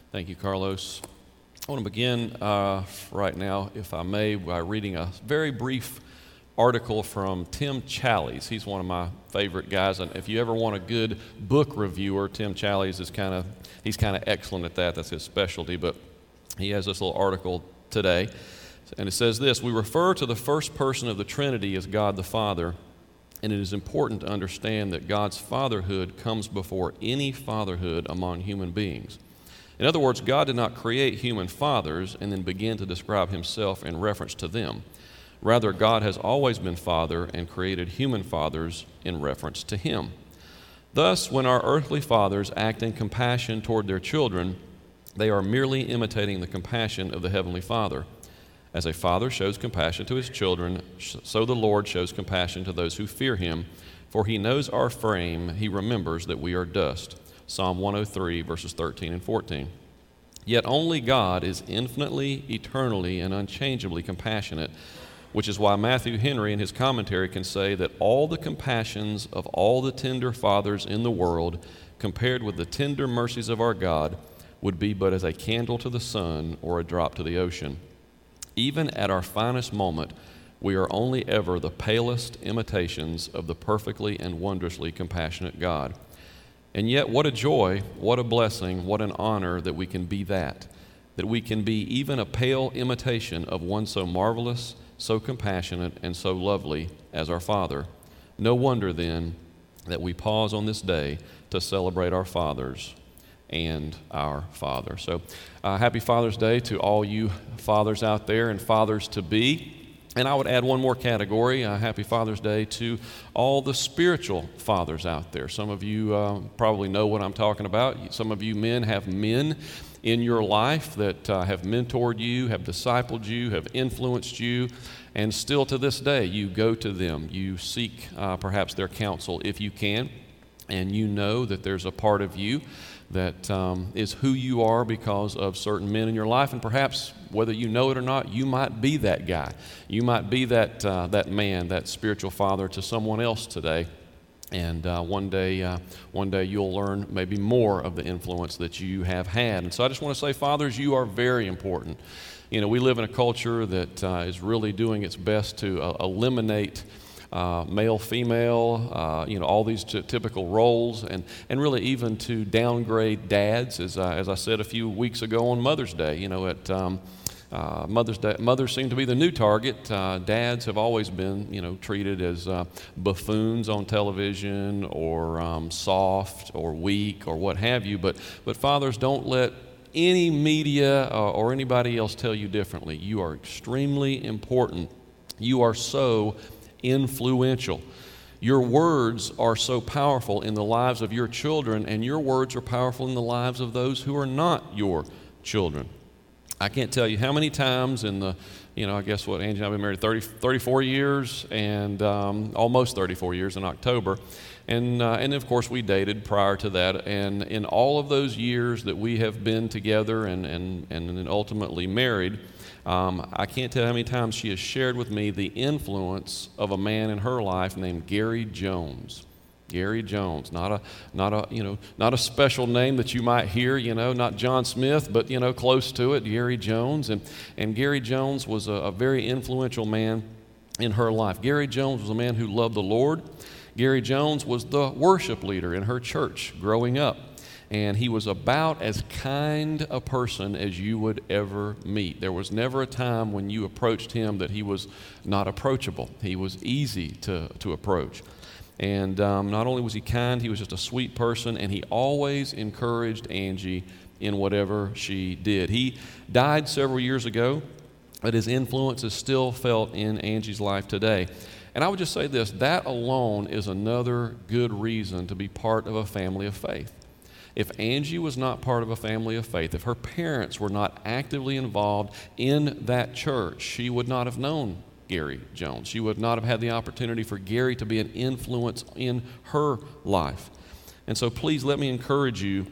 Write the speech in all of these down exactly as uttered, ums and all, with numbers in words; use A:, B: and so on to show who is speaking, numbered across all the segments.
A: Thank you, Carlos. I want to begin uh, right now, if I may, by reading a very brief article from Tim Challies. He's one of my favorite guys, and if you ever want a good book reviewer, Tim Challies is kind of he's kind of excellent at that. That's his specialty. But he has this little article today, and it says this: "We refer to the first person of the Trinity as God the Father, and it is important to understand that God's fatherhood comes before any fatherhood among human beings. In other words, God did not create human fathers and then begin to describe himself in reference to them. Rather, God has always been Father and created human fathers in reference to him. Thus, when our earthly fathers act in compassion toward their children, they are merely imitating the compassion of the Heavenly Father. As a father shows compassion to his children, so the Lord shows compassion to those who fear him, for he knows our frame, he remembers that we are dust." Psalm one oh three, verses thirteen and fourteen. Yet only God is infinitely, eternally, and unchangeably compassionate, which is why Matthew Henry in his commentary can say that all the compassions of all the tender fathers in the world, compared with the tender mercies of our God, would be but as a candle to the sun or a drop to the ocean. Even at our finest moment, we are only ever the palest imitations of the perfectly and wondrously compassionate God. And yet, what a joy, what a blessing, what an honor that we can be that, that we can be even a pale imitation of one so marvelous, so compassionate, and so lovely as our Father. No wonder, then, that we pause on this day to celebrate our fathers and our Father. So, uh, happy Father's Day to all you fathers out there and fathers-to-be. And I would add one more category, uh, happy Father's Day, to all the spiritual fathers out there. Some of you uh, probably know what I'm talking about. Some of you men have men in your life that uh, have mentored you, have discipled you, have influenced you, and still to this day you go to them. You seek uh, perhaps their counsel if you can, and you know that there's a part of you that um, is who you are because of certain men in your life, and perhaps whether you know it or not, you might be that guy. You might be that uh, that man, that spiritual father to someone else today, and uh, one day, uh, one day you'll learn maybe more of the influence that you have had. And so I just want to say, fathers, you are very important. You know, we live in a culture that uh, is really doing its best to uh, eliminate Uh, male, female, uh, you know, all these t- typical roles, and, and really even to downgrade dads, as I, as I said a few weeks ago on Mother's Day. You know, at um, uh, Mother's Day, mothers seem to be the new target. Uh, dads have always been, you know, treated as uh, buffoons on television, or um, soft, or weak, or what have you. But but fathers, don't let any media uh, or anybody else tell you differently. You are extremely important. You are so influential. Your words are so powerful in the lives of your children, and your words are powerful in the lives of those who are not your children. I can't tell you how many times in the, you know, I guess what, Angie and I have been married thirty, thirty-four years, and um, almost thirty-four years in October. And, uh, and of course, we dated prior to that. And in all of those years that we have been together and, and, and ultimately married, Um, I can't tell how many times she has shared with me the influence of a man in her life named Gary Jones. Gary Jones, not a, not a, you know, not a special name that you might hear, you know, not John Smith, but, you know, close to it, Gary Jones. And, and Gary Jones was a, a very influential man in her life. Gary Jones was a man who loved the Lord. Gary Jones was the worship leader in her church growing up. And he was about as kind a person as you would ever meet. There was never a time when you approached him that he was not approachable. He was easy to, to approach. And um, not only was he kind, he was just a sweet person, and he always encouraged Angie in whatever she did. He died several years ago, but his influence is still felt in Angie's life today. And I would just say this: that alone is another good reason to be part of a family of faith. If Angie was not part of a family of faith, if her parents were not actively involved in that church, she would not have known Gary Jones. She would not have had the opportunity for Gary to be an influence in her life. And so please let me encourage you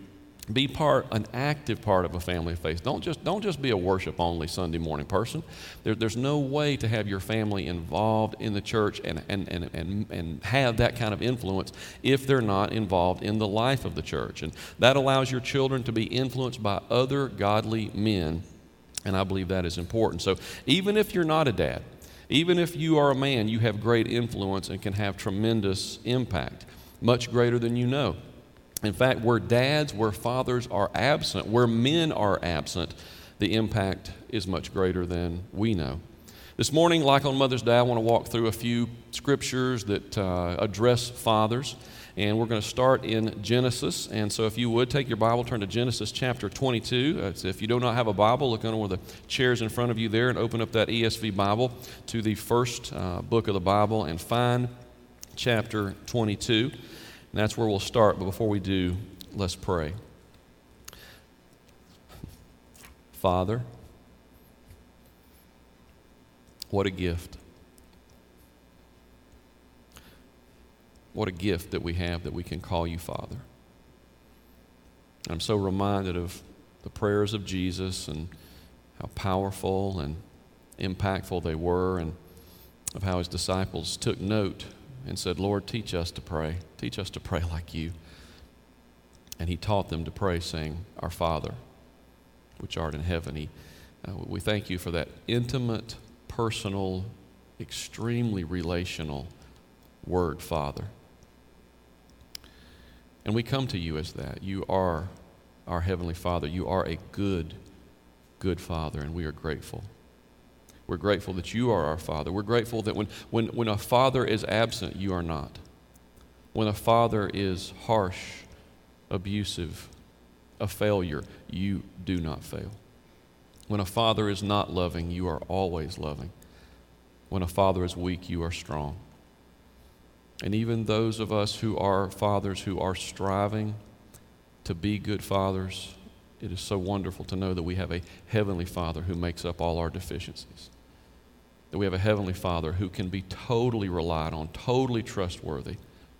A: Be part, an active part of a family of faith. Don't just, don't just be a worship-only Sunday morning person. There, there's no way to have your family involved in the church and, and, and, and, and have that kind of influence if they're not involved in the life of the church. And that allows your children to be influenced by other godly men, and I believe that is important. So even if you're not a dad, even if you are a man, you have great influence and can have tremendous impact, much greater than you know. In fact, where dads, where fathers are absent, where men are absent, the impact is much greater than we know. This morning, like on Mother's Day, I want to walk through a few scriptures that uh, address fathers, and we're going to start in Genesis. And so if you would, take your Bible, turn to Genesis chapter twenty-two. Uh, if you do not have a Bible, look under one of the chairs in front of you there and open up that E S V Bible to the first uh, book of the Bible and find chapter twenty-two. And that's where we'll start, but before we do, let's pray. Father, what a gift. What a gift that we have that we can call you Father. I'm so reminded of the prayers of Jesus and how powerful and impactful they were, and of how his disciples took note and said, Lord, teach us to pray. Teach us to pray like you. And he taught them to pray, saying, Our Father, which art in heaven. He, uh, we thank you for that intimate, personal, extremely relational word, Father. And we come to you as that. You are our Heavenly Father. You are a good, good Father, and we are grateful. We're grateful that you are our Father. We're grateful that when, when, when a father is absent, you are not. When a father is harsh, abusive, a failure, you do not fail. When a father is not loving, you are always loving. When a father is weak, you are strong. And even those of us who are fathers, who are striving to be good fathers, it is so wonderful to know that we have a Heavenly Father who makes up all our deficiencies. That we have a Heavenly Father who can be totally relied on, totally trustworthy,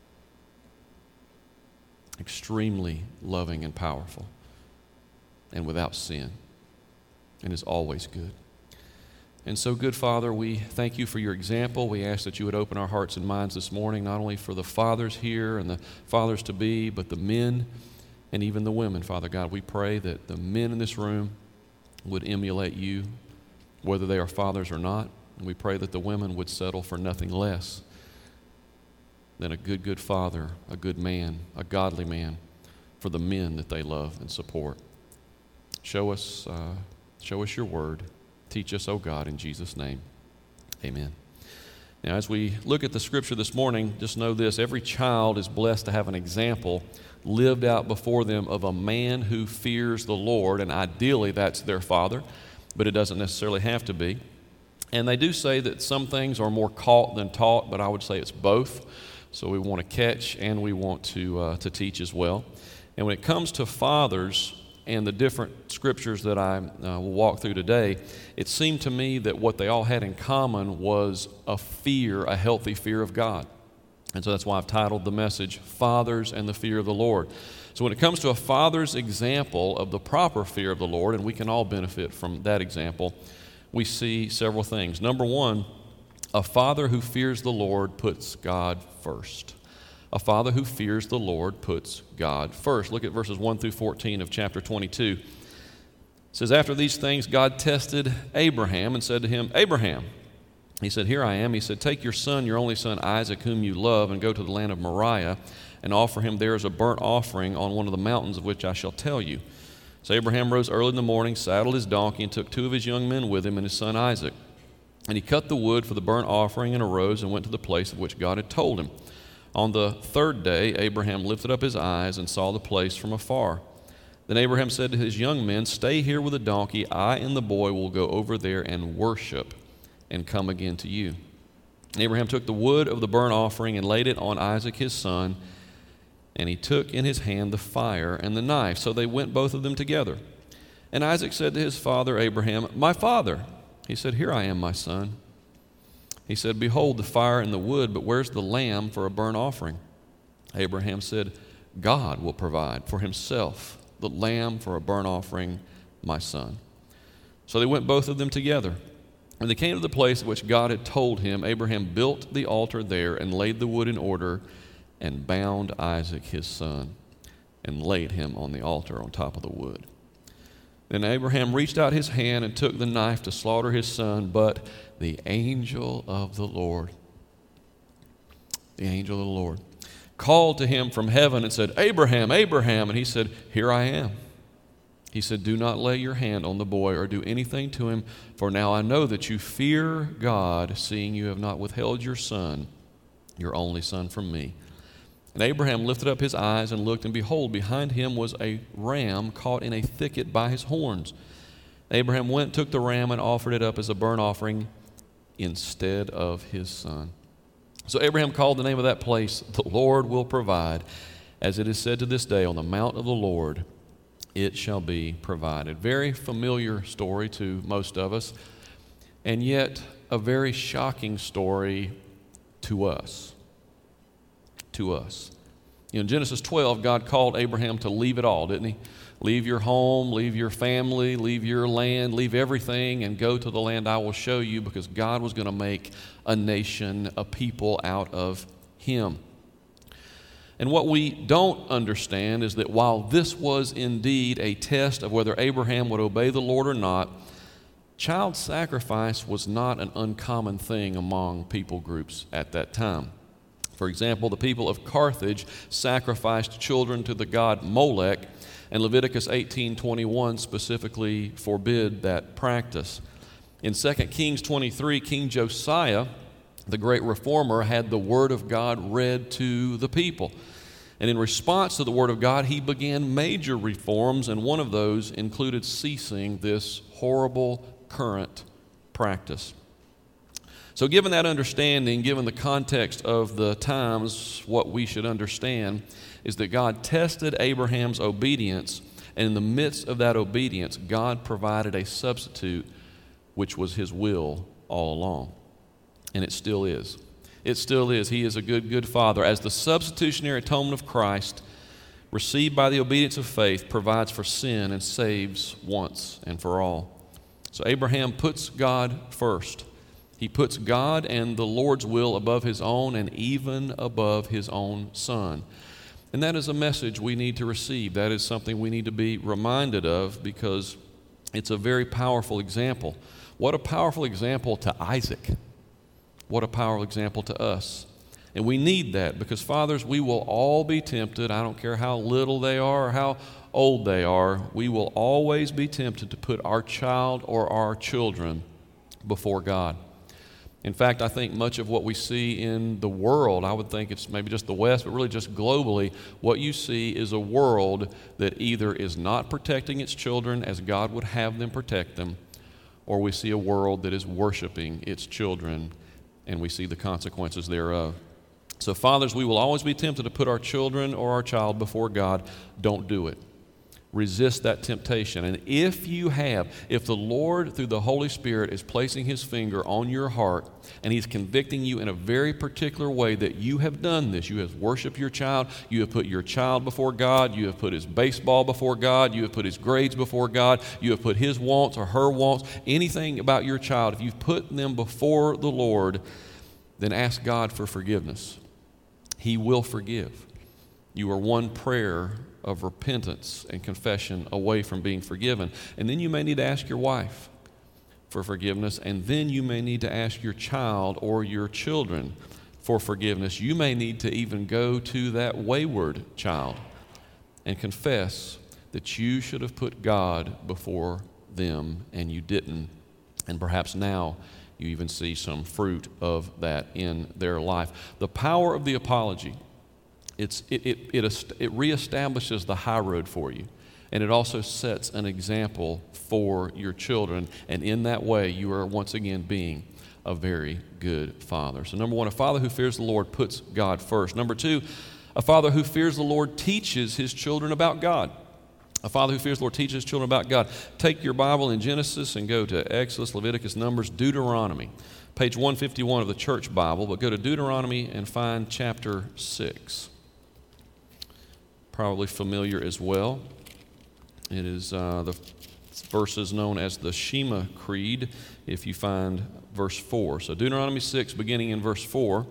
A: extremely loving and powerful, and without sin, and is always good. And so, good Father, we thank you for your example. We ask that you would open our hearts and minds this morning, not only for the fathers here and the fathers-to-be, but the men and even the women, Father God. We pray that the men in this room would emulate you, whether they are fathers or not. And we pray that the women would settle for nothing less than a good, good father, a good man, a godly man for the men that they love and support. Show us, uh, show us your word. Teach us, oh God, in Jesus' name. Amen. Now, as we look at the scripture this morning, just know this: every child is blessed to have an example lived out before them of a man who fears the Lord, and ideally that's their father, but it doesn't necessarily have to be. And they do say that some things are more caught than taught, but I would say it's both. So we want to catch and we want to uh, to teach as well. And when it comes to fathers and the different scriptures that I uh, will walk through today, it seemed to me that what they all had in common was a fear, a healthy fear of God. And so that's why I've titled the message, Fathers and the Fear of the Lord. So when it comes to a father's example of the proper fear of the Lord, and we can all benefit from that example, we see several things. Number one, a father who fears the Lord puts God first. A father who fears the Lord puts God first. Look at verses one through fourteen of chapter twenty-two. It says, After these things, God tested Abraham and said to him, Abraham. He said, Here I am. He said, Take your son, your only son Isaac, whom you love, and go to the land of Moriah, and offer him there as a burnt offering on one of the mountains of which I shall tell you. So Abraham rose early in the morning, saddled his donkey, and took two of his young men with him and his son Isaac. And he cut the wood for the burnt offering and arose and went to the place of which God had told him. On the third day, Abraham lifted up his eyes and saw the place from afar. Then Abraham said to his young men, Stay here with the donkey. I and the boy will go over there and worship and come again to you. And Abraham took the wood of the burnt offering and laid it on Isaac his son, and he took in his hand the fire and the knife. So they went both of them together. And Isaac said to his father Abraham, My father. He said, Here I am, my son. He said, Behold the fire and the wood, but where's the lamb for a burnt offering? Abraham said, God will provide for himself the lamb for a burnt offering, my son." So they went both of them together. When they came to the place of which God had told him, Abraham built the altar there and laid the wood in order and bound Isaac his son and laid him on the altar on top of the wood. Then Abraham reached out his hand and took the knife to slaughter his son, but the angel of the Lord, the angel of the Lord, called to him from heaven and said, "Abraham, Abraham." And he said, "Here I am." He said, "Do not lay your hand on the boy or do anything to him, for now I know that you fear God, seeing you have not withheld your son, your only son, from me." And Abraham lifted up his eyes and looked, and behold, behind him was a ram caught in a thicket by his horns. Abraham went, took the ram, and offered it up as a burnt offering instead of his son. So Abraham called the name of that place, "The Lord will provide." As it is said to this day, "On the mount of the Lord it shall be provided." Very familiar story to most of us, and yet a very shocking story to us. To us. You know, in Genesis twelve, God called Abraham to leave it all, didn't he? Leave your home, leave your family, leave your land, leave everything, and go to the land I will show you, because God was going to make a nation, a people out of him. And what we don't understand is that while this was indeed a test of whether Abraham would obey the Lord or not, child sacrifice was not an uncommon thing among people groups at that time. For example, the people of Carthage sacrificed children to the god Molech, and Leviticus eighteen twenty-one specifically forbid that practice. In Second Kings twenty-three, King Josiah, the great reformer, had the word of God read to the people. And in response to the word of God, he began major reforms, and one of those included ceasing this horrible current practice. So given that understanding, given the context of the times, what we should understand is that God tested Abraham's obedience, and in the midst of that obedience, God provided a substitute, which was his will all along. And it still is. It still is. He is a good, good Father. As the substitutionary atonement of Christ, received by the obedience of faith, provides for sin and saves once and for all. So Abraham puts God first. He puts God and the Lord's will above his own, and even above his own son. And that is a message we need to receive. That is something we need to be reminded of, because it's a very powerful example. What a powerful example to Isaac. What a powerful example to us. And we need that, because fathers, we will all be tempted. I don't care how little they are or how old they are. We will always be tempted to put our child or our children before God. In fact, I think much of what we see in the world, I would think it's maybe just the West, but really just globally, what you see is a world that either is not protecting its children as God would have them protect them, or we see a world that is worshiping its children, and we see the consequences thereof. So fathers, we will always be tempted to put our children or our child before God. Don't do it. Resist that temptation. And if you have, if the Lord through the Holy Spirit is placing his finger on your heart and he's convicting you in a very particular way that you have done this, you have worshiped your child, you have put your child before God, you have put his baseball before God, you have put his grades before God, you have put his wants or her wants, anything about your child, if you've put them before the Lord, then ask God for forgiveness. He will forgive. You are one prayer of repentance and confession away from being forgiven. And then you may need to ask your wife for forgiveness, and then you may need to ask your child or your children for forgiveness. You may need to even go to that wayward child and confess that you should have put God before them and you didn't. And perhaps now you even see some fruit of that in their life. The power of the apology. It's, it, it, it, it reestablishes the high road for you, and it also sets an example for your children, and in that way you are once again being a very good father. So number one, a father who fears the Lord puts God first. Number two, a father who fears the Lord teaches his children about God. A father who fears the Lord teaches his children about God. Take your Bible in Genesis and go to Exodus, Leviticus, Numbers, Deuteronomy. Page one fifty-one of the Church Bible, but go to Deuteronomy and find chapter six. Probably familiar as well. It is uh, the verse is known as the Shema Creed, if you find verse four. So Deuteronomy six, beginning in verse four.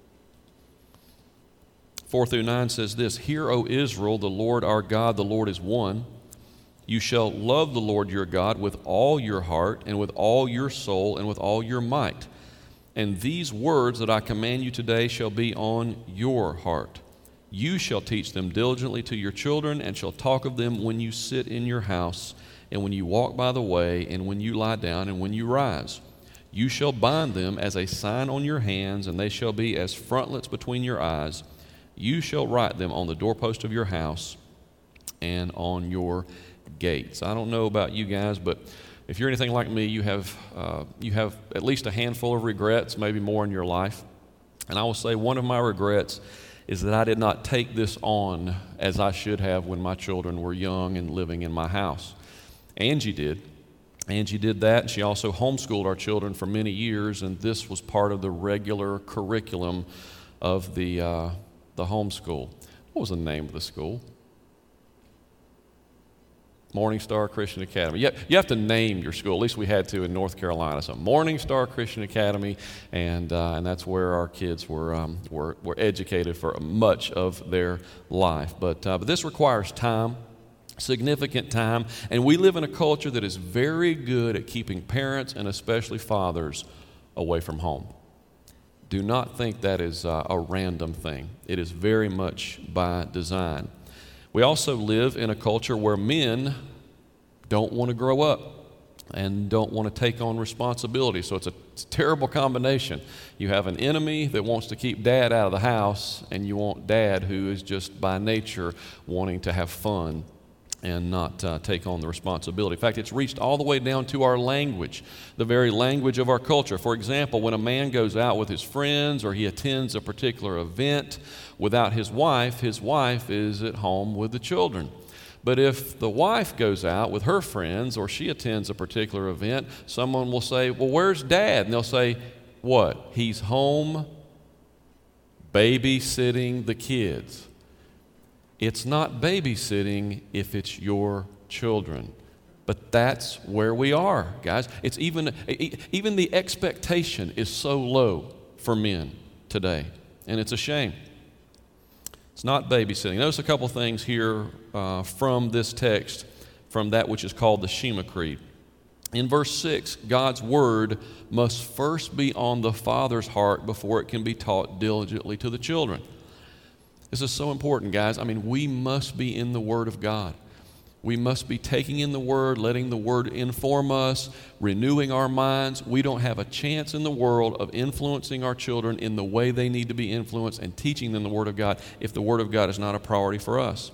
A: four through nine says this, Hear, O Israel, the Lord our God, the Lord is one. You shall love the Lord your God with all your heart and with all your soul and with all your might. And these words that I command you today shall be on your heart. You shall teach them diligently to your children and shall talk of them when you sit in your house and when you walk by the way and when you lie down and when you rise. You shall bind them as a sign on your hands, and they shall be as frontlets between your eyes. You shall write them on the doorpost of your house and on your gates. I don't know about you guys, but if you're anything like me, you have uh, you have at least a handful of regrets, maybe more in your life. And I will say one of my regrets is that I did not take this on as I should have when my children were young and living in my house. Angie did. Angie did that, and she also homeschooled our children for many years, and this was part of the regular curriculum of the uh, the homeschool. What was the name of the school? Morning Star Christian Academy. You have, you have to name your school. At least we had to in North Carolina. So Morning Star Christian Academy, and uh, and that's where our kids were um, were were educated for much of their life. But uh, but this requires time, significant time, and we live in a culture that is very good at keeping parents and especially fathers away from home. Do not think that is uh, a random thing. It is very much by design. We also live in a culture where men don't want to grow up and don't want to take on responsibility. So it's a, it's a terrible combination. You have an enemy that wants to keep dad out of the house, and you want dad who is just by nature wanting to have fun and not uh, take on the responsibility. In fact, it's reached all the way down to our language, the very language of our culture. For example, when a man goes out with his friends or he attends a particular event without his wife, his wife is at home with the children. But if the wife goes out with her friends or she attends a particular event, someone will say, well, where's dad? And they'll say, what? He's home babysitting the kids. It's not babysitting if it's your children. But that's where we are, guys. It's even, even the expectation is so low for men today, and it's a shame. It's not babysitting. Notice a couple things here uh, from this text, from that which is called the Shema Creed. In verse six, God's word must first be on the father's heart before it can be taught diligently to the children. This is so important, guys. I mean, we must be in the Word of God. We must be taking in the Word, letting the Word inform us, renewing our minds. We don't have a chance in the world of influencing our children in the way they need to be influenced and teaching them the Word of God if the Word of God is not a priority for us.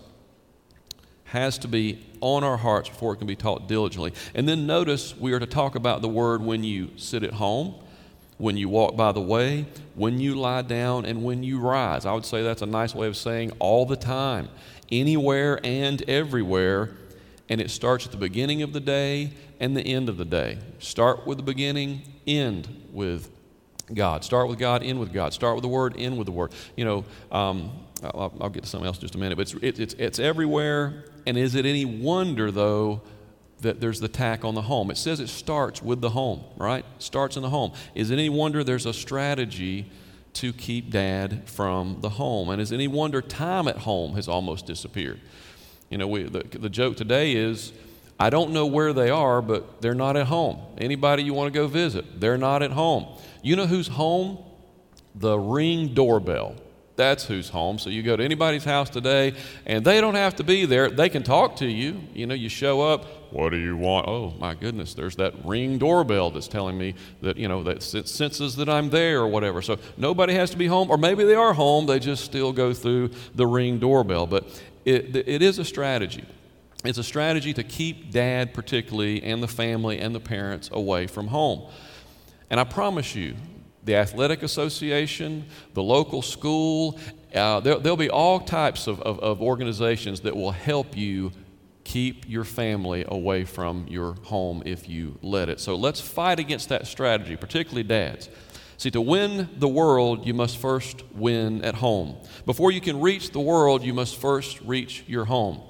A: Has to be on our hearts before it can be taught diligently. And then notice we are to talk about the Word when you sit at home, when you walk by the way, when you lie down, and when you rise. I would say that's a nice way of saying all the time, anywhere and everywhere, and it starts at the beginning of the day and the end of the day. Start with the beginning, end with God. Start with God, end with God. Start with the Word, end with the Word. You know, um, I'll, I'll get to something else in just a minute, but it's, it, it's, it's everywhere, and is it any wonder, though, that there's the tack on the home? It says it starts with the home, right? Starts in the home. Is it any wonder there's a strategy to keep dad from the home? And is it any wonder time at home has almost disappeared? You know, we, the, the joke today is, I don't know where they are, but they're not at home. Anybody you want to go visit, they're not at home. You know who's home? The Ring doorbell. That's who's home. So you go to anybody's house today, and they don't have to be there. They can talk to you. You know, you show up. What do you want? Oh, my goodness, there's that Ring doorbell that's telling me that, you know, that it senses that I'm there or whatever. So nobody has to be home, or maybe they are home. They just still go through the Ring doorbell. But it, it is a strategy. It's a strategy to keep dad particularly and the family and the parents away from home. And I promise you, the athletic association, the local school, uh, there, there'll be all types of, of, of organizations that will help you keep your family away from your home if you let it. So let's fight against that strategy, particularly dads. See, to win the world, you must first win at home. Before you can reach the world, you must first reach your home.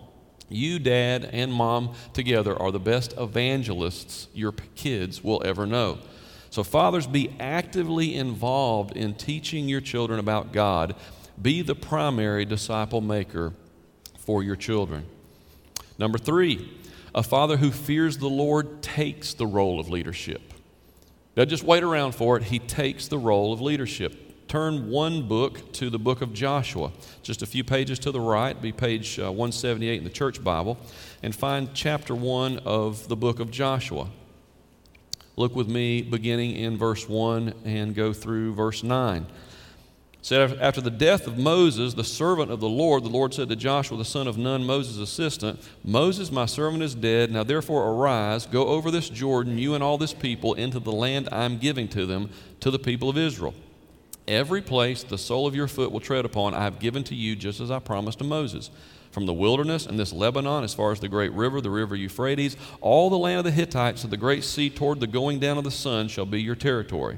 A: You, Dad and Mom together, are the best evangelists your p- kids will ever know. So fathers, be actively involved in teaching your children about God. Be the primary disciple maker for your children. Number three, a father who fears the Lord takes the role of leadership. Doesn't just wait around for it. He takes the role of leadership. Turn one book to the book of Joshua. Just a few pages to the right, be page uh, one seventy-eight in the church Bible, and find chapter one of the book of Joshua. Look with me beginning in verse one and go through verse nine. It said, after the death of Moses, the servant of the Lord, the Lord said to Joshua, the son of Nun, Moses' assistant, Moses, my servant, is dead. Now therefore arise, go over this Jordan, you and all this people, into the land I am giving to them, to the people of Israel. Every place the sole of your foot will tread upon, I have given to you, just as I promised to Moses. From the wilderness and this Lebanon, as far as the great river, the river Euphrates, all the land of the Hittites, to the great sea toward the going down of the sun, shall be your territory.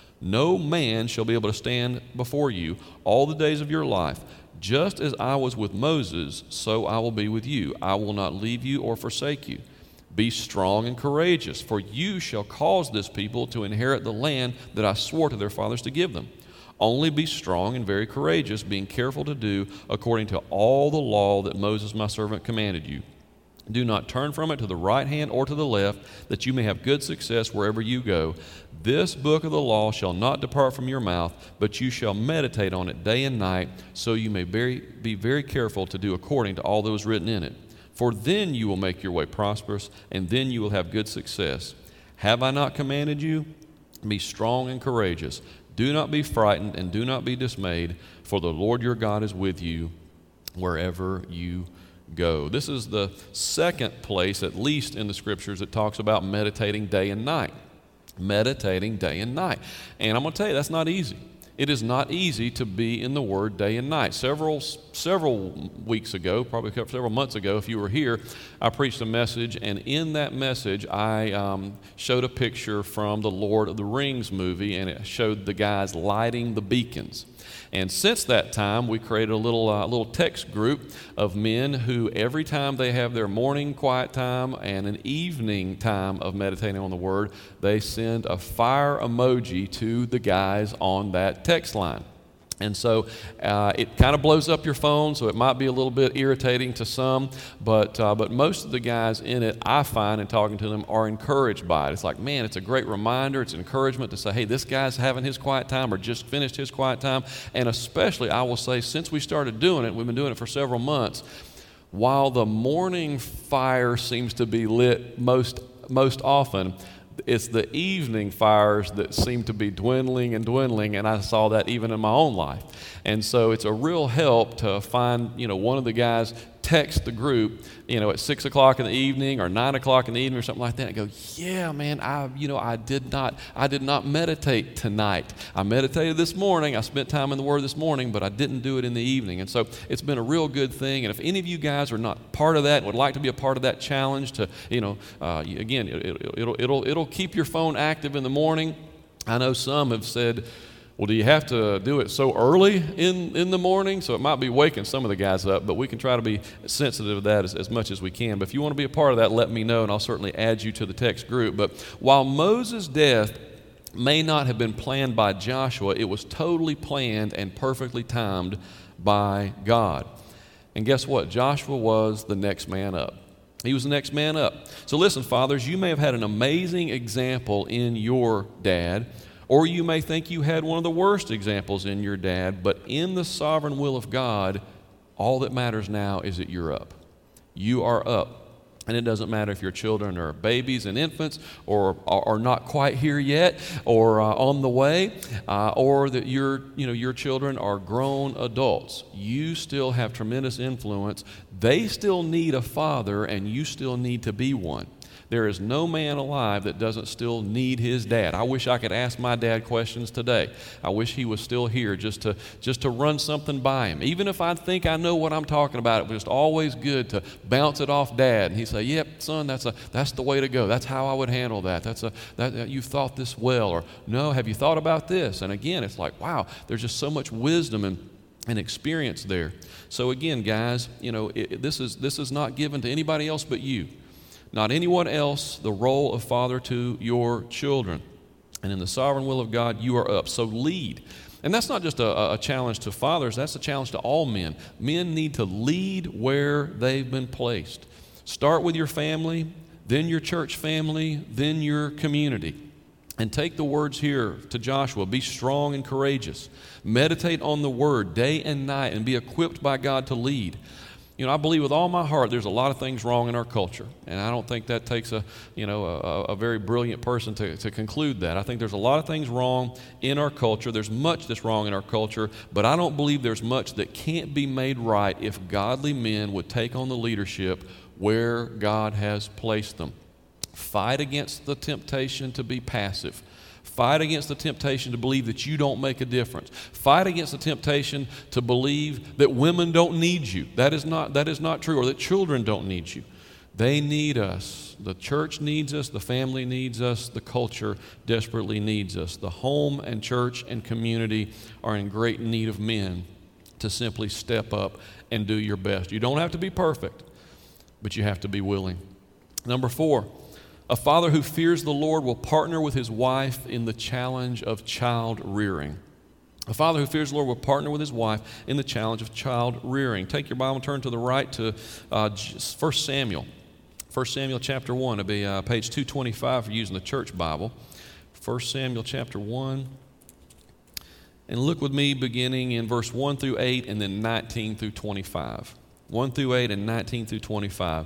A: No man shall be able to stand before you all the days of your life. Just as I was with Moses, so I will be with you. I will not leave you or forsake you. Be strong and courageous, for you shall cause this people to inherit the land that I swore to their fathers to give them. Only be strong and very courageous, being careful to do according to all the law that Moses my servant commanded you. Do not turn from it to the right hand or to the left, that you may have good success wherever you go. This book of the law shall not depart from your mouth, but you shall meditate on it day and night, so you may very, be very careful to do according to all that was written in it. For then you will make your way prosperous, and then you will have good success. Have I not commanded you? Be strong and courageous. Do not be frightened, and do not be dismayed, for the Lord your God is with you wherever you go. This is the second place, at least in the scriptures, that talks about meditating day and night. Meditating day and night. And I'm going to tell you, that's not easy. It is not easy to be in the Word day and night. Several several weeks ago, probably several months ago, if you were here, I preached a message, and in that message, I um, showed a picture from the Lord of the Rings movie, and it showed the guys lighting the beacons. And since that time, we created a little uh, little text group of men who, every time they have their morning quiet time and an evening time of meditating on the Word, they send a fire emoji to the guys on that text line. And so uh, it kind of blows up your phone, so it might be a little bit irritating to some, but uh, but most of the guys in it, I find, in talking to them, are encouraged by it. It's like, man, it's a great reminder. It's an encouragement to say, hey, this guy's having his quiet time or just finished his quiet time. And especially, I will say, since we started doing it, we've been doing it for several months, while the morning fire seems to be lit most most often, it's the evening fires that seem to be dwindling and dwindling, and I saw that even in my own life. And so it's a real help to find, you know, one of the guys text the group, you know, at six o'clock in the evening or nine o'clock in the evening or something like that, and go, yeah, man, I, you know, I did not, I did not meditate tonight. I meditated this morning. I spent time in the Word this morning, but I didn't do it in the evening. And so it's been a real good thing. And if any of you guys are not part of that and would like to be a part of that challenge, to, you know, uh, again, it, it, it'll, it'll, it'll keep your phone active in the morning. I know some have said, well, do you have to do it so early in, in the morning? So it might be waking some of the guys up, but we can try to be sensitive to that as, as much as we can. But if you want to be a part of that, let me know, and I'll certainly add you to the text group. But while Moses' death may not have been planned by Joshua, it was totally planned and perfectly timed by God. And guess what? Joshua was the next man up. He was the next man up. So listen, fathers, you may have had an amazing example in your dad, or you may think you had one of the worst examples in your dad, but in the sovereign will of God, all that matters now is that you're up. You are up. And it doesn't matter if your children are babies and infants, or are not quite here yet, or uh, on the way, uh, or that your, you know, your children are grown adults. You still have tremendous influence. They still need a father, and you still need to be one. There is no man alive that doesn't still need his dad. I wish I could ask my dad questions today. I wish he was still here just to just to run something by him. Even if I think I know what I'm talking about, it was just always good to bounce it off Dad. And he'd say, yep, son, that's a that's the way to go. That's how I would handle that. That's a that you've thought this well. Or no, have you thought about this? And again, it's like, wow, there's just so much wisdom and and experience there. So again, guys, you know, it, this is this is not given to anybody else but you. Not anyone else, the role of father to your children. And in the sovereign will of God, you are up. So lead. And that's not just a, a challenge to fathers, that's a challenge to all men. Men need to lead where they've been placed. Start with your family, then your church family, then your community. And take the words here to Joshua, be strong and courageous. Meditate on the word day and night and be equipped by God to lead. You know, I believe with all my heart there's a lot of things wrong in our culture. And I don't think that takes a, you know, a, a very brilliant person to, to conclude that. I think there's a lot of things wrong in our culture. There's much that's wrong in our culture, but I don't believe there's much that can't be made right if godly men would take on the leadership where God has placed them. Fight against the temptation to be passive. Fight against the temptation to believe that you don't make a difference. Fight against the temptation to believe that women don't need you. That is not, that is not true, or that children don't need you. They need us. The church needs us. The family needs us. The culture desperately needs us. The home and church and community are in great need of men to simply step up and do your best. You don't have to be perfect, but you have to be willing. Number four, a father who fears the Lord will partner with his wife in the challenge of child rearing. A father who fears the Lord will partner with his wife in the challenge of child rearing. Take your Bible and turn to the right to uh, First Samuel. First Samuel chapter one. It'll be uh, page two twenty-five for using the church Bible. First Samuel chapter one. And look with me beginning in verse one through eight and then nineteen through twenty-five. one through eight and nineteen through twenty-five.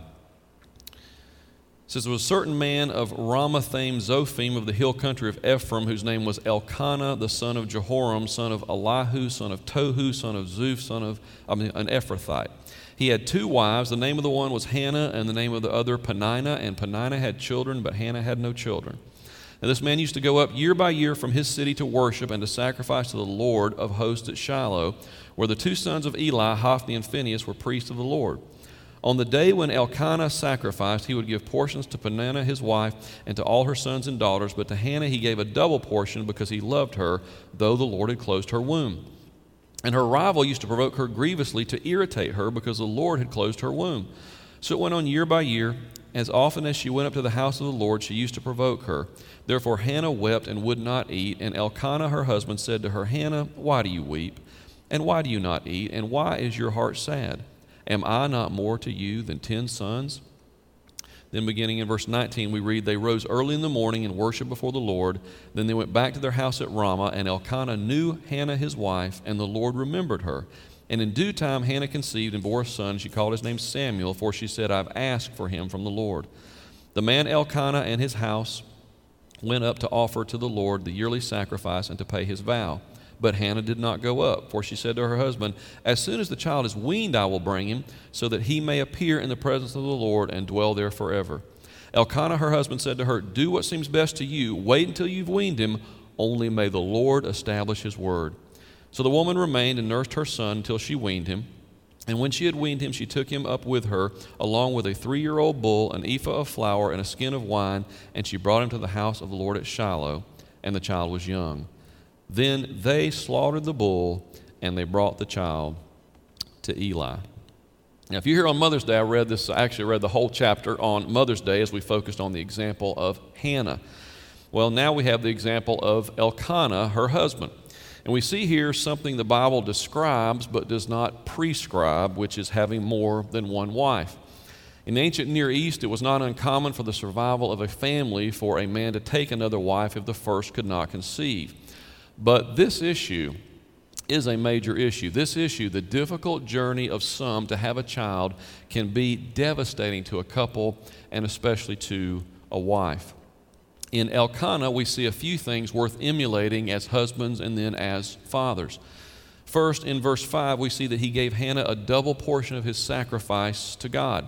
A: It says, there was a certain man of Ramathaim Zophim of the hill country of Ephraim, whose name was Elkanah, the son of Jehoram, son of Elihu, son of Tohu, son of Zuph, son of I mean, an Ephrathite. He had two wives. The name of the one was Hannah, and the name of the other Peninnah. And Peninnah had children, but Hannah had no children. And this man used to go up year by year from his city to worship and to sacrifice to the Lord of hosts at Shiloh, where the two sons of Eli, Hophni and Phinehas, were priests of the Lord. On the day when Elkanah sacrificed, he would give portions to Peninnah his wife and to all her sons and daughters, but to Hannah he gave a double portion because he loved her, though the Lord had closed her womb. And her rival used to provoke her grievously to irritate her because the Lord had closed her womb. So it went on year by year. As often as she went up to the house of the Lord, she used to provoke her. Therefore Hannah wept and would not eat, and Elkanah her husband said to her, Hannah, why do you weep? And why do you not eat? And why is your heart sad? Am I not more to you than ten sons? Then beginning in verse nineteen, we read, they rose early in the morning and worshiped before the Lord. Then they went back to their house at Ramah, and Elkanah knew Hannah his wife, and the Lord remembered her. And in due time Hannah conceived and bore a son. She called his name Samuel, for she said, I've asked for him from the Lord. The man Elkanah and his house went up to offer to the Lord the yearly sacrifice and to pay his vow. But Hannah did not go up, for she said to her husband, as soon as the child is weaned, I will bring him, so that he may appear in the presence of the Lord and dwell there forever. Elkanah, her husband, said to her, do what seems best to you. Wait until you've weaned him. Only may the Lord establish his word. So the woman remained and nursed her son until she weaned him. And when she had weaned him, she took him up with her, along with a three-year-old bull, an ephah of flour, and a skin of wine, and she brought him to the house of the Lord at Shiloh, and the child was young. Then they slaughtered the bull, and they brought the child to Eli. Now, if you're here on Mother's Day, I read this, I actually read the whole chapter on Mother's Day as we focused on the example of Hannah. Well, now we have the example of Elkanah, her husband. And we see here something the Bible describes but does not prescribe, which is having more than one wife. In the ancient Near East, it was not uncommon for the survival of a family for a man to take another wife if the first could not conceive. But this issue is a major issue. This issue, the difficult journey of some to have a child, can be devastating to a couple and especially to a wife. In Elkanah, we see a few things worth emulating as husbands and then as fathers. First, in verse five, we see that he gave Hannah a double portion of his sacrifice to God.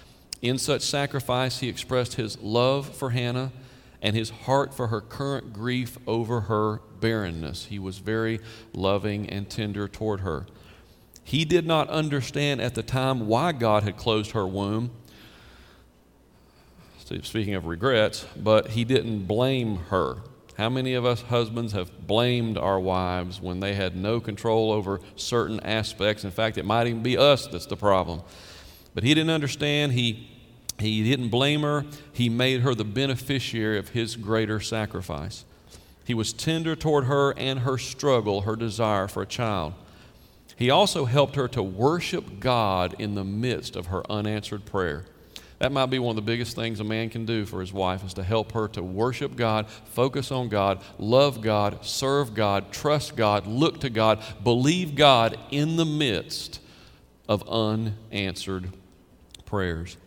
A: In such sacrifice, he expressed his love for Hannah and his heart for her current grief over her barrenness. He was very loving and tender toward her. He did not understand at the time why God had closed her womb, speaking of regrets, but he didn't blame her. How many of us husbands have blamed our wives when they had no control over certain aspects? In fact, it might even be us that's the problem. But he didn't understand. He, he didn't blame her. He made her the beneficiary of his greater sacrifice. He was tender toward her and her struggle, her desire for a child. He also helped her to worship God in the midst of her unanswered prayer. That might be one of the biggest things a man can do for his wife, is to help her to worship God, focus on God, love God, serve God, trust God, look to God, believe God in the midst of unanswered prayers.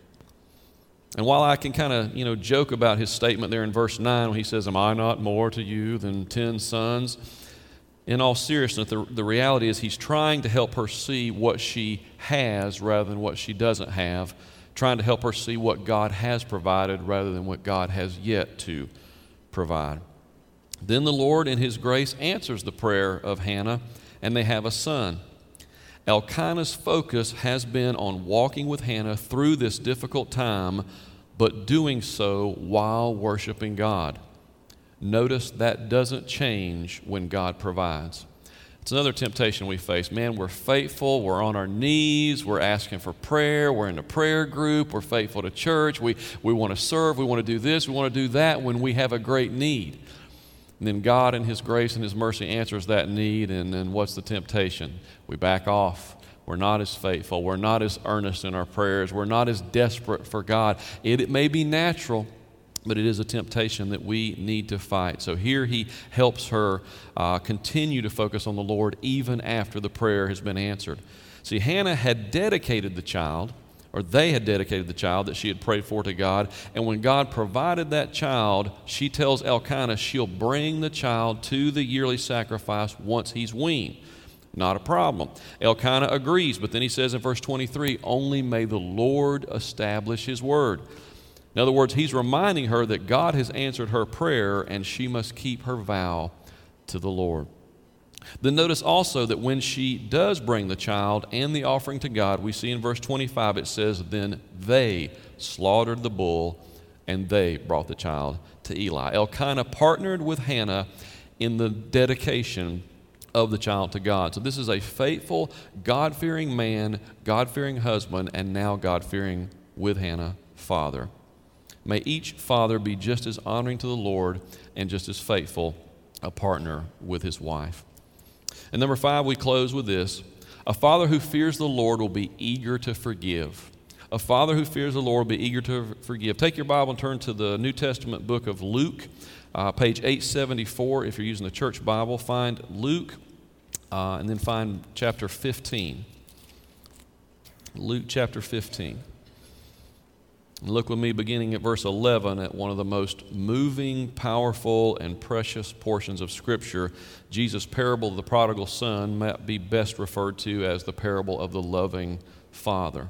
A: And while I can kind of, you know, joke about his statement there in verse nine when he says, "Am I not more to you than ten sons?" In all seriousness, the, the reality is he's trying to help her see what she has rather than what she doesn't have, trying to help her see what God has provided rather than what God has yet to provide. Then the Lord in his grace answers the prayer of Hannah, and they have a son. Elkanah's focus has been on walking with Hannah through this difficult time, but doing so while worshiping God. Notice that doesn't change when God provides. It's another temptation we face. Man, we're faithful. We're on our knees. We're asking for prayer. We're in a prayer group. We're faithful to church. We, we want to serve. We want to do this. We want to do that when we have a great need. And then God in his grace and his mercy answers that need, and then what's the temptation? We back off. We're not as faithful. We're not as earnest in our prayers. We're not as desperate for God. It, it may be natural, but it is a temptation that we need to fight. So here he helps her uh, continue to focus on the Lord even after the prayer has been answered. See, Hannah had dedicated the child, or they had dedicated the child that she had prayed for to God, and when God provided that child, she tells Elkanah she'll bring the child to the yearly sacrifice once he's weaned. Not a problem. Elkanah agrees, but then he says in verse twenty-three, "Only may the Lord establish his word." In other words, he's reminding her that God has answered her prayer and she must keep her vow to the Lord. Then notice also that when she does bring the child and the offering to God, we see in verse twenty-five it says, "Then they slaughtered the bull and they brought the child to Eli." Elkanah partnered with Hannah in the dedication of the child to God. So this is a faithful, God-fearing man, God-fearing husband, and now God-fearing with Hannah, father. May each father be just as honoring to the Lord and just as faithful a partner with his wife. And number five, we close with this. A father who fears the Lord will be eager to forgive. A father who fears the Lord will be eager to forgive. Take your Bible and turn to the New Testament book of Luke, uh, page eight seventy-four. If you're using the church Bible, find Luke uh, and then find chapter fifteen. Luke chapter fifteen. Look with me beginning at verse eleven at one of the most moving, powerful, and precious portions of Scripture. Jesus' parable of the prodigal son might be best referred to as the parable of the loving father.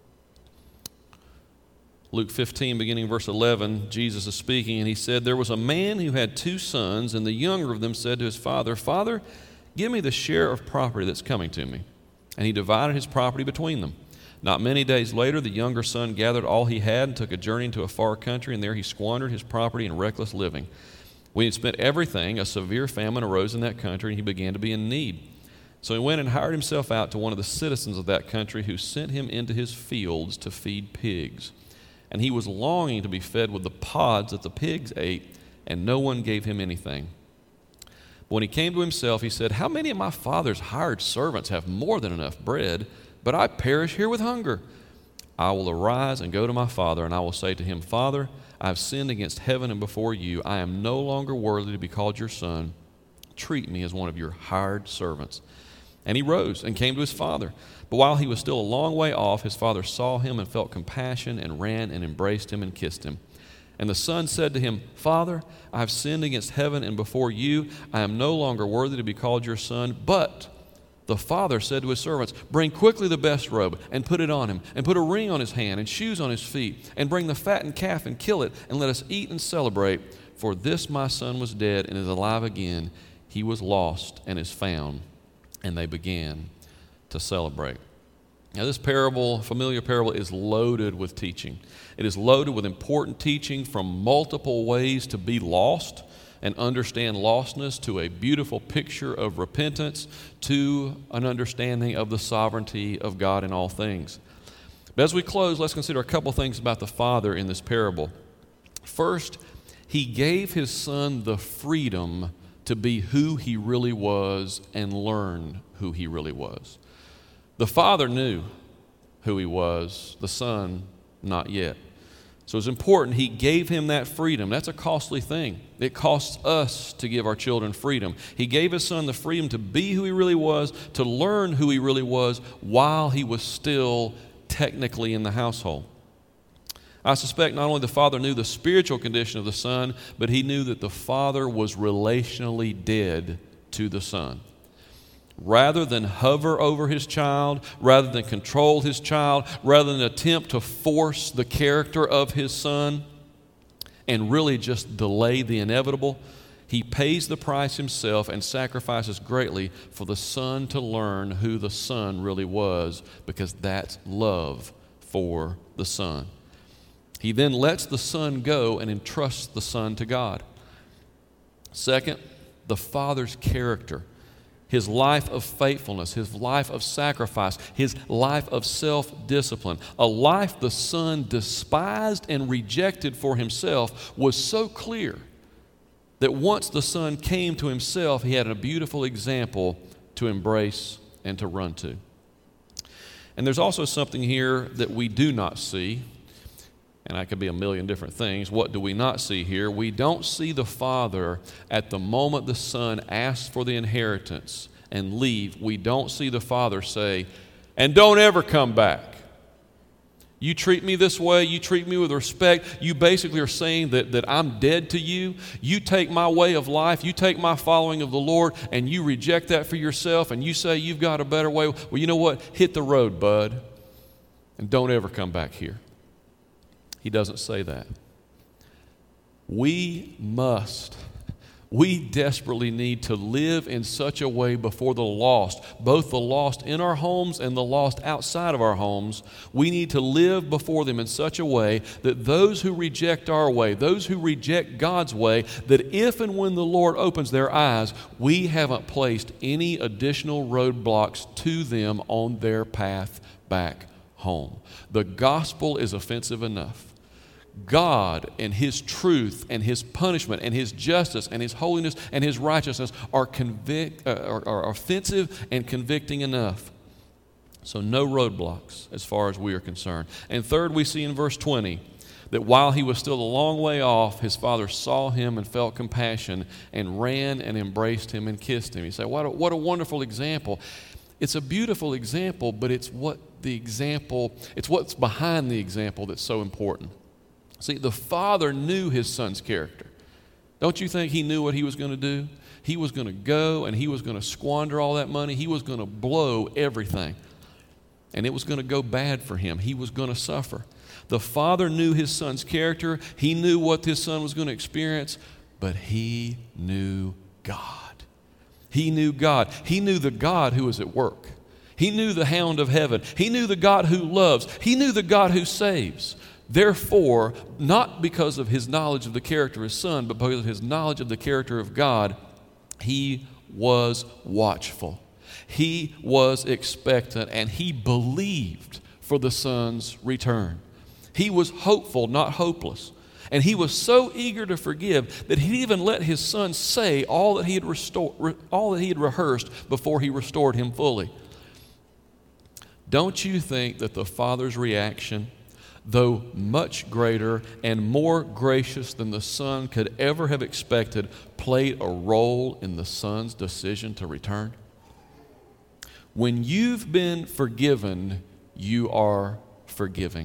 A: Luke fifteen, beginning verse eleven, Jesus is speaking, and he said, "There was a man who had two sons, and the younger of them said to his father, 'Father, give me the share of property that's coming to me.' And he divided his property between them. Not many days later, the younger son gathered all he had and took a journey into a far country, and there he squandered his property in reckless living. When he had spent everything, a severe famine arose in that country, and he began to be in need. So he went and hired himself out to one of the citizens of that country, who sent him into his fields to feed pigs. And he was longing to be fed with the pods that the pigs ate, and no one gave him anything. But when he came to himself, he said, 'How many of my father's hired servants have more than enough bread, but I perish here with hunger? I will arise and go to my father, and I will say to him, Father, I have sinned against heaven and before you. I am no longer worthy to be called your son. Treat me as one of your hired servants.' And he rose and came to his father. But while he was still a long way off, his father saw him and felt compassion and ran and embraced him and kissed him. And the son said to him, 'Father, I have sinned against heaven and before you. I am no longer worthy to be called your son.' But the father said to his servants, 'Bring quickly the best robe and put it on him, and put a ring on his hand and shoes on his feet, and bring the fattened calf and kill it, and let us eat and celebrate. For this my son was dead and is alive again. He was lost and is found.' And they began to celebrate." Now this parable, familiar parable, is loaded with teaching. It is loaded with important teaching from multiple ways to be lost, and understand lostness to a beautiful picture of repentance to an understanding of the sovereignty of God in all things. But as we close, let's consider a couple things about the Father in this parable. First, He gave His Son the freedom to be who He really was and learn who He really was. The Father knew who He was, the Son not yet. So it's important He gave Him that freedom. That's a costly thing. It costs us to give our children freedom. He gave His Son the freedom to be who He really was, to learn who He really was while He was still technically in the household. I suspect not only the Father knew the spiritual condition of the Son, but He knew that the Father was relationally dead to the Son. Rather than hover over His child, rather than control His child, rather than attempt to force the character of His Son and really just delay the inevitable, He pays the price Himself and sacrifices greatly for the Son to learn who the Son really was, because that's love for the Son. He then lets the Son go and entrusts the Son to God. Second, the Father's character. His life of faithfulness, His life of sacrifice, His life of self-discipline, a life the Son despised and rejected for Himself, was so clear that once the Son came to Himself, He had a beautiful example to embrace and to run to. And there's also something here that we do not see, and that could be a million different things. What do we not see here? We don't see the Father at the moment the Son asks for the inheritance and leave. We don't see the Father say, "And don't ever come back. You treat me this way, you treat me with respect." You basically are saying that, that I'm dead to you. You take my way of life, you take my following of the Lord, and you reject that for yourself, and you say you've got a better way. Well, you know what? Hit the road, bud, and don't ever come back here. He doesn't say that. We must, we desperately need to live in such a way before the lost, both the lost in our homes and the lost outside of our homes. We need to live before them in such a way that those who reject our way, those who reject God's way, that if and when the Lord opens their eyes, we haven't placed any additional roadblocks to them on their path back home. The gospel is offensive enough. God and His truth and His punishment and His justice and His holiness and His righteousness are, convict, uh, are, are offensive and convicting enough. So no roadblocks as far as we are concerned. And third, we see in verse twenty that while he was still a long way off, his father saw him and felt compassion and ran and embraced him and kissed him. You say, what a, what a wonderful example. It's a beautiful example, but it's what the example, it's what's behind the example that's so important. See, the Father knew His Son's character. Don't you think He knew what He was going to do? He was going to go and He was going to squander all that money. He was going to blow everything. And it was going to go bad for him. He was going to suffer. The Father knew His Son's character. He knew what His Son was going to experience, but He knew God. He knew God. He knew the God who was at work. He knew the Hound of heaven. He knew the God who loves. He knew the God who saves. Therefore, not because of His knowledge of the character of His Son, but because of His knowledge of the character of God, He was watchful. He was expectant, and He believed for the Son's return. He was hopeful, not hopeless. And He was so eager to forgive that He even let His Son say all that He had restored, all that He had rehearsed before He restored him fully. Don't you think that the Father's reaction, though much greater and more gracious than the Son could ever have expected, played a role in the Son's decision to return? When you've been forgiven, you are forgiving.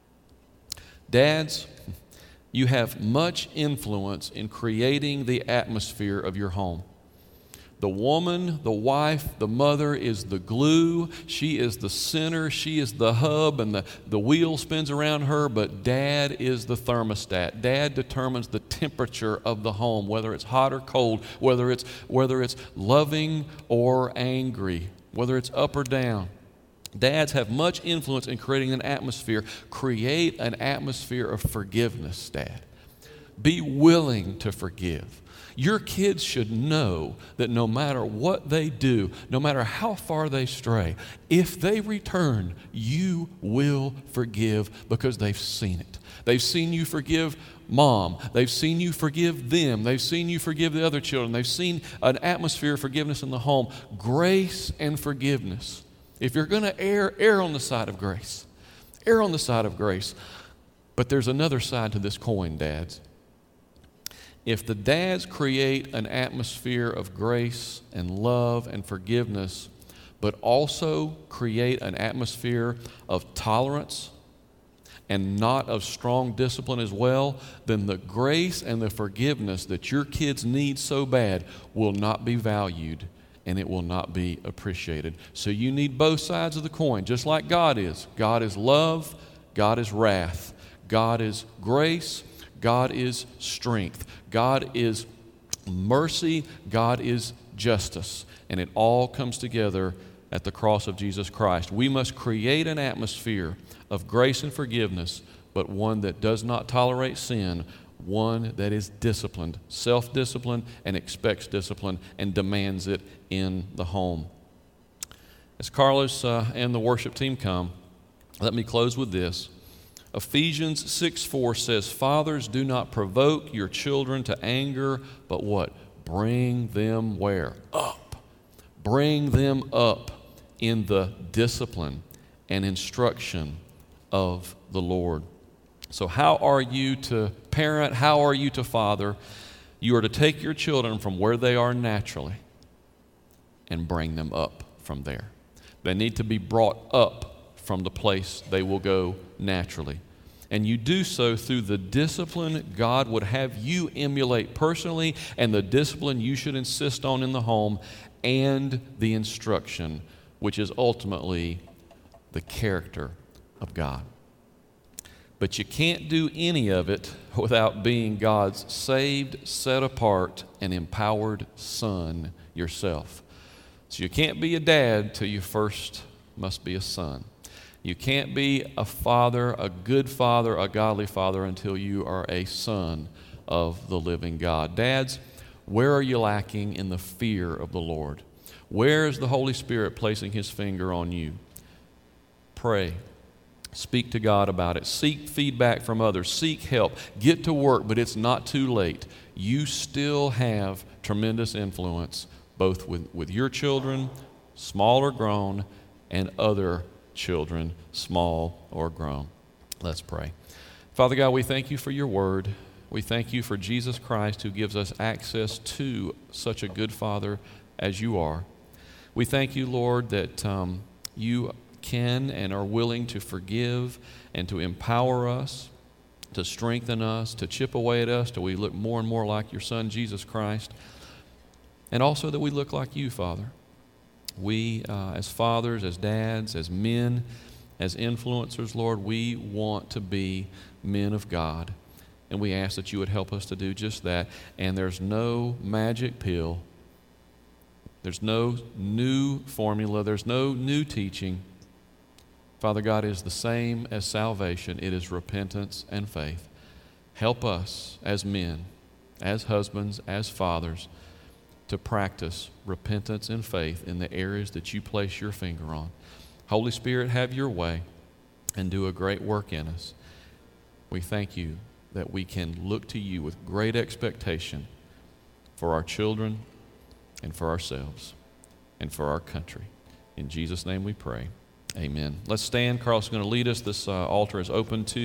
A: Dads, you have much influence in creating the atmosphere of your home. The woman, the wife, the mother is the glue. She is the center. She is the hub, and the, the wheel spins around her, but Dad is the thermostat. Dad determines the temperature of the home, whether it's hot or cold, whether it's, whether it's loving or angry, whether it's up or down. Dads have much influence in creating an atmosphere. Create an atmosphere of forgiveness, Dad. Be willing to forgive. Your kids should know that no matter what they do, no matter how far they stray, if they return, you will forgive because they've seen it. They've seen you forgive mom. They've seen you forgive them. They've seen you forgive the other children. They've seen an atmosphere of forgiveness in the home. Grace and forgiveness. If you're going to err, err on the side of grace. Err on the side of grace. But there's another side to this coin, dads. If the dads create an atmosphere of grace and love and forgiveness, but also create an atmosphere of tolerance and not of strong discipline as well, then the grace and the forgiveness that your kids need so bad will not be valued and it will not be appreciated. So you need both sides of the coin, just like God is. God is love, God is wrath, God is grace, God is strength. God is mercy. God is justice. And it all comes together at the cross of Jesus Christ. We must create an atmosphere of grace and forgiveness, but one that does not tolerate sin, one that is disciplined, self-disciplined, and expects discipline and demands it in the home. As Carlos uh, and the worship team come, let me close with this. Ephesians six four says, fathers, do not provoke your children to anger, but what? Bring them where? Up. Bring them up in the discipline and instruction of the Lord. So how are you to parent? How are you to father? You are to take your children from where they are naturally and bring them up from there. They need to be brought up from the place they will go naturally. And you do so through the discipline God would have you emulate personally and the discipline you should insist on in the home and the instruction, which is ultimately the character of God. But you can't do any of it without being God's saved, set apart, and empowered son yourself. So you can't be a dad till you first must be a son. You can't be a father, a good father, a godly father until you are a son of the living God. Dads, where are you lacking in the fear of the Lord? Where is the Holy Spirit placing His finger on you? Pray. Speak to God about it. Seek feedback from others. Seek help. Get to work, but it's not too late. You still have tremendous influence, both with, with your children, small or grown, and other children, small or grown. Let's pray. Father God, we thank you for your word. We thank you for Jesus Christ, who gives us access to such a good Father as you are. We thank you, Lord, that um, you can and are willing to forgive and to empower us, to strengthen us, to chip away at us till we look more and more like your Son, Jesus Christ, and also that we look like you, Father. We, uh, as fathers, as dads, as men, as influencers, Lord, we want to be men of God. And we ask that you would help us to do just that. And there's no magic pill. There's no new formula. There's no new teaching. Father God, is the same as salvation. It is repentance and faith. Help us as men, as husbands, as fathers, to practice repentance and faith in the areas that you place your finger on. Holy Spirit, have your way and do a great work in us. We thank you that we can look to you with great expectation for our children and for ourselves and for our country. In Jesus' name we pray. Amen. Let's stand. Carl's going to lead us. This uh, altar is open to